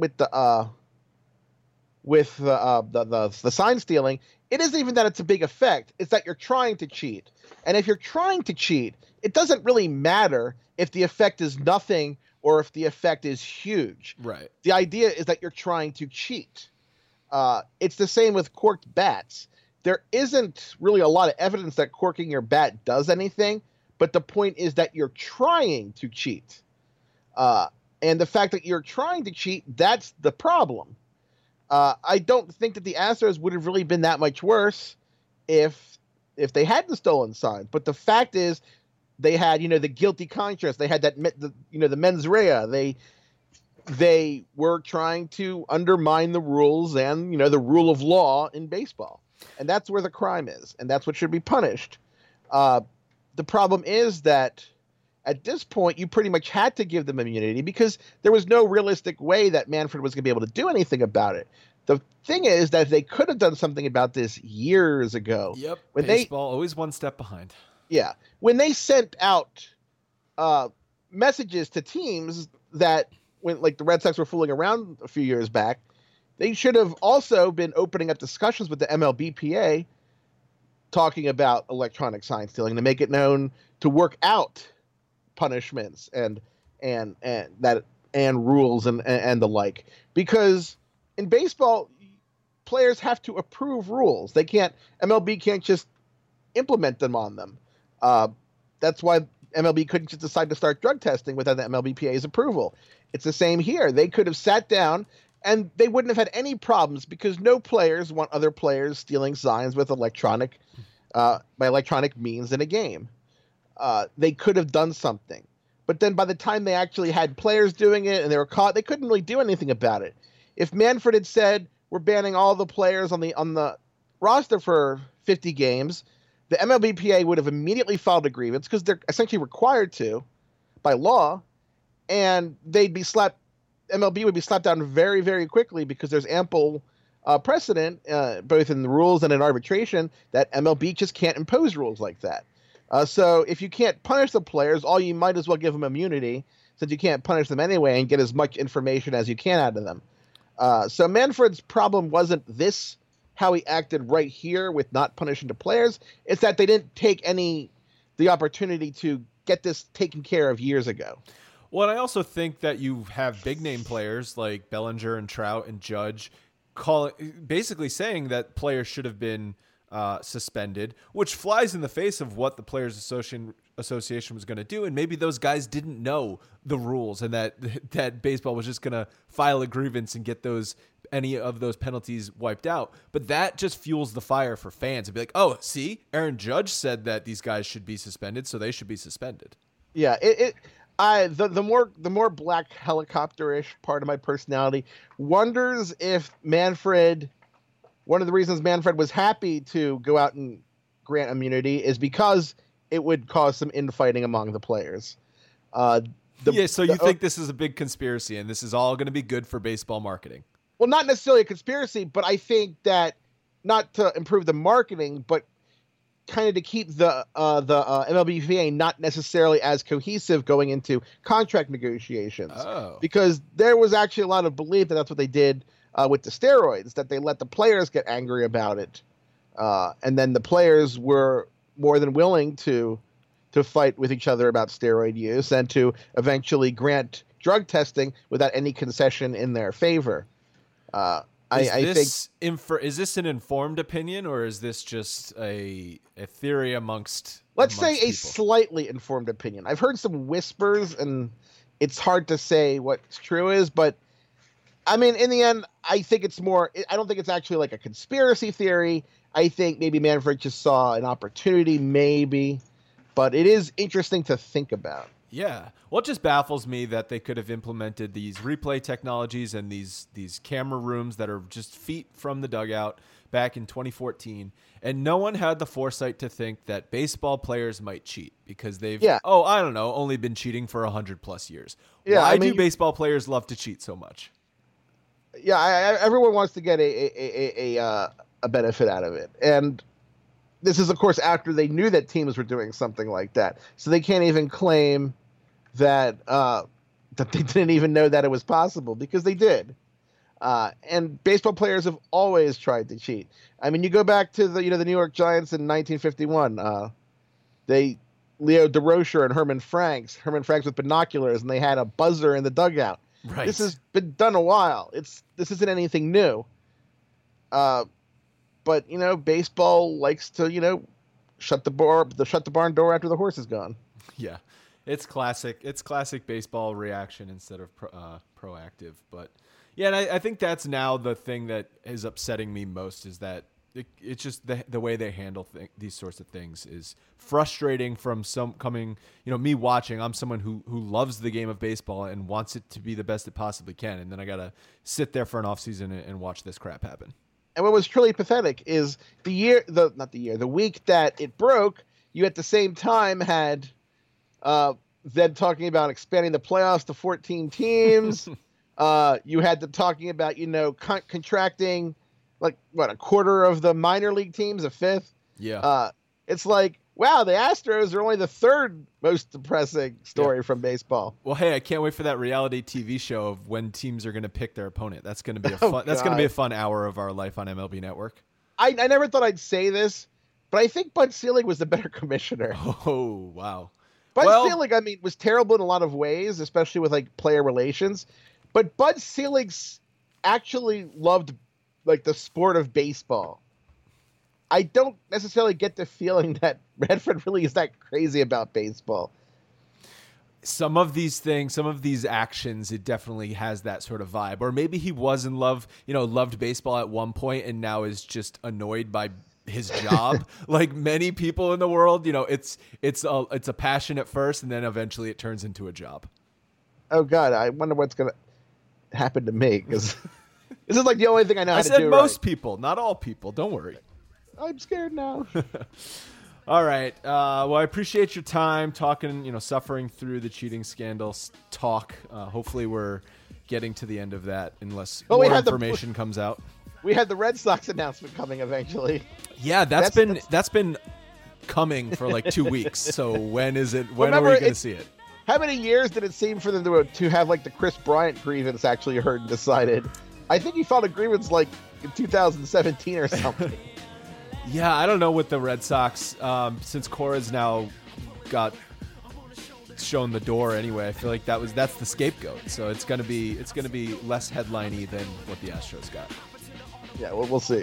sign stealing, it isn't even that it's a big effect. It's that you're trying to cheat. And if you're trying to cheat, it doesn't really matter if the effect is nothing or if the effect is huge. Right. The idea is that you're trying to cheat. It's the same with corked bats. There isn't really a lot of evidence that corking your bat does anything, but the point is that you're trying to cheat. And the fact that you're trying to cheat, that's the problem. I don't think that the Astros would have really been that much worse if they hadn't stolen signs. But the fact is, they had the guilty conscience. They had the mens rea. They were trying to undermine the rules and the rule of law in baseball, and that's where the crime is, and that's what should be punished. The problem is that at this point, you pretty much had to give them immunity because there was no realistic way that Manfred was going to be able to do anything about it. The thing is that they could have done something about this years ago. Yep. Baseball always one step behind. Yeah. When they sent out messages to teams that when the Red Sox were fooling around a few years back, they should have also been opening up discussions with the MLBPA talking about electronic sign stealing to make it known to work out punishments and rules and the like, because in baseball players have to approve rules. MLB can't just implement them on them. That's why MLB couldn't just decide to start drug testing without the MLBPA's approval. It's the same here. They could have sat down and they wouldn't have had any problems because no players want other players stealing signs with by electronic means in a game. They could have done something. But then by the time they actually had players doing it and they were caught, they couldn't really do anything about it. If Manfred had said, we're banning all the players on the roster for 50 games, the MLBPA would have immediately filed a grievance because they're essentially required to by law, and MLB would be slapped down very, very quickly because there's ample precedent, both in the rules and in arbitration, that MLB just can't impose rules like that. So if you can't punish the players, you might as well give them immunity since you can't punish them anyway and get as much information as you can out of them. So Manfred's problem wasn't how he acted right here with not punishing the players. It's that they didn't take the opportunity to get this taken care of years ago. Well, and I also think that you have big name players like Bellinger and Trout and Judge basically saying that players should have been suspended, which flies in the face of what the Players Association was going to do. And maybe those guys didn't know the rules and that baseball was just going to file a grievance and get any of those penalties wiped out. But that just fuels the fire for fans and be like, oh, see, Aaron Judge said that these guys should be suspended, so they should be suspended. Yeah, The more black helicopter-ish part of my personality wonders if Manfred, one of the reasons Manfred was happy to go out and grant immunity is because it would cause some infighting among the players. So you think this is a big conspiracy and this is all going to be good for baseball marketing? Well, not necessarily a conspiracy, but I think that not to improve the marketing, but kind of to keep the MLBPA not necessarily as cohesive going into contract negotiations. Oh. Because there was actually a lot of belief that that's what they did with the steroids, that they let the players get angry about it. And then the players were more than willing to fight with each other about steroid use and to eventually grant drug testing without any concession in their favor. Is this an informed opinion, or is this just a theory amongst a slightly informed opinion? I've heard some whispers, and it's hard to say what true is, but I mean, in the end, I think it's more. I don't think it's actually like a conspiracy theory. I think maybe Manfred just saw an opportunity, maybe, but it is interesting to think about. Yeah. Well, it just baffles me that they could have implemented these replay technologies and these camera rooms that are just feet from the dugout back in 2014. And no one had the foresight to think that baseball players might cheat because they've, only been cheating for 100+ years. Yeah, Why do baseball players love to cheat so much? Yeah, everyone wants to get a benefit out of it. And this is, of course, after they knew that teams were doing something like that. So they can't even claim that they didn't even know that it was possible, because they did. And baseball players have always tried to cheat. I mean, you go back to the New York Giants in 1951. Leo DeRocher and Herman Franks with binoculars, and they had a buzzer in the dugout. Right. This has been done a while. This isn't anything new. But baseball likes to shut the barn door after the horse is gone. Yeah, it's classic. It's classic baseball reaction instead of proactive. But yeah, and I think that's now the thing that is upsetting me most is that it's just the way they handle these sorts of things is frustrating. From me watching. I'm someone who loves the game of baseball and wants it to be the best it possibly can, and then I gotta sit there for an off season and watch this crap happen. And what was truly pathetic is the week that it broke, you at the same time had them talking about expanding the playoffs to 14 teams. You had them talking about, contracting a quarter of the minor league teams, a fifth. Yeah. It's like, wow, the Astros are only the third most depressing story from baseball. Well, hey, I can't wait for that reality TV show of when teams are going to pick their opponent. That's going to be that's going to be a fun hour of our life on MLB Network. I never thought I'd say this, but I think Bud Selig was the better commissioner. Oh, wow. Bud Selig, was terrible in a lot of ways, especially with player relations. But Bud Selig actually loved the sport of baseball. I don't necessarily get the feeling that Manfred really is that crazy about baseball. Some of these actions, it definitely has that sort of vibe. Or maybe he was in love, loved baseball at one point and now is just annoyed by his job. Like many people in the world, it's a passion at first and then eventually it turns into a job. Oh God, I wonder what's going to happen to me, because this is the only thing I know how to do. I said most people, not all people. Don't worry. I'm scared now. All right. Well, I appreciate your time talking, suffering through the cheating scandals talk. Hopefully we're getting to the end of that unless more information comes out. We had the Red Sox announcement coming eventually. Yeah, that's been coming for 2 weeks. So when are we going to see it? How many years did it seem for them to have the Chris Bryant grievance actually heard and decided? I think he filed a grievance in 2017 or something. Yeah, I don't know with the Red Sox. Since Cora's now got shown the door anyway, I feel like that's the scapegoat. So it's gonna be less headline-y than what the Astros got. Yeah, we'll see.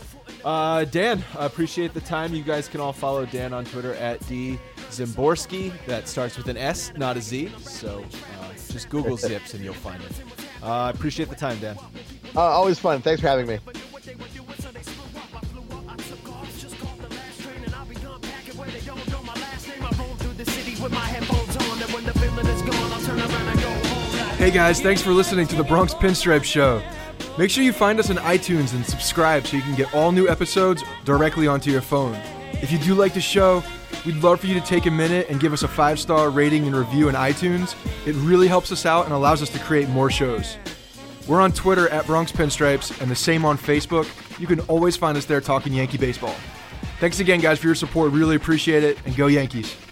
Dan, I appreciate the time. You guys can all follow Dan on Twitter at @DZimborski. That starts with an S, not a Z. So just Google Zips and you'll find it. I appreciate the time, Dan. Always fun. Thanks for having me. With my headphones on, and when the feeling is gone, Hey guys, thanks for listening to the Bronx Pinstripe Show. Make sure you find us on iTunes and subscribe so you can get all new episodes directly onto your phone. If you do like the show, we'd love for you to take a minute and give us a 5-star rating and review in iTunes. It really helps us out and allows us to create more shows. We're on Twitter at Bronx Pinstripes and the same on Facebook. You can always find us there talking Yankee baseball. Thanks again, guys, for your support. Really appreciate it, and go Yankees.